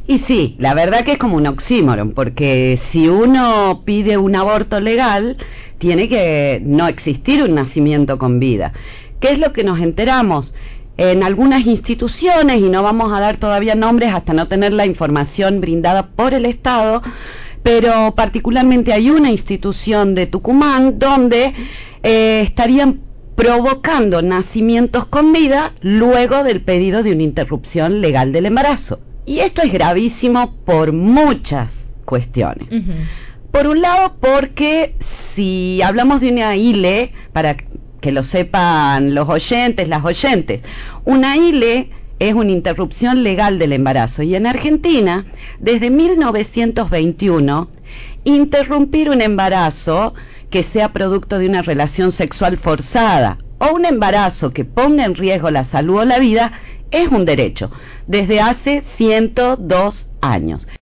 Y sí, la verdad que es como un oxímoron, porque si uno pide un aborto legal, tiene que no existir un nacimiento con vida. ¿Qué es lo que nos enteramos? En algunas instituciones, y no vamos a dar todavía nombres hasta no tener la información brindada por el Estado, pero particularmente hay una institución de Tucumán donde estarían provocando nacimientos con vida luego del pedido de una interrupción legal del embarazo. Y esto es gravísimo por muchas cuestiones. Por un lado, porque si hablamos de una ILE, para que lo sepan los oyentes, las oyentes, una ILE es una interrupción legal del embarazo. Y en Argentina, desde 1921, interrumpir un embarazo que sea producto de una relación sexual forzada o un embarazo que ponga en riesgo la salud o la vida es un derecho, desde hace 102 años.